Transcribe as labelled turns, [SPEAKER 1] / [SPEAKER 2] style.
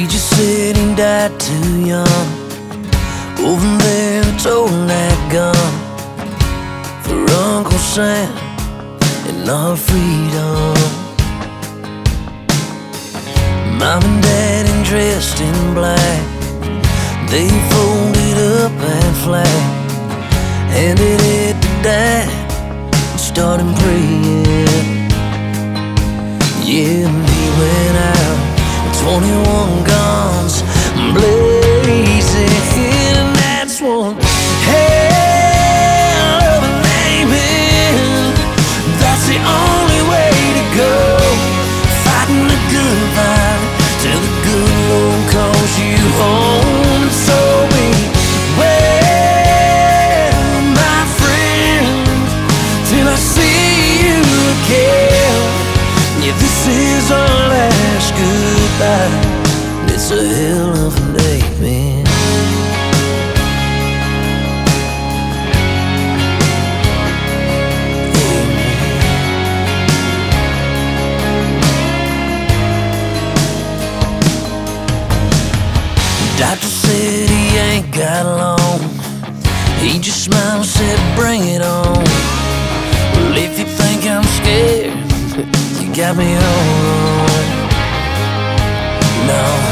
[SPEAKER 1] just said he died too young. Over there, toting that gun for Uncle Sam and our freedom. Mom and Dad dressed in black, they folded up that flag, handed it to Dad and started praying. Yeah, and he went out with 21 guns blazing, and that's one hell of a name. That's the only way to go, fighting the good fight till the good Lord calls you home. So beware, my friend, till I see you again. Yeah, this is our last goodbye. It's a hell of a day, man. Doctor said he ain't got long. He just smiled and said, bring it on. Well, if you think I'm scared, you got me all wrong. No.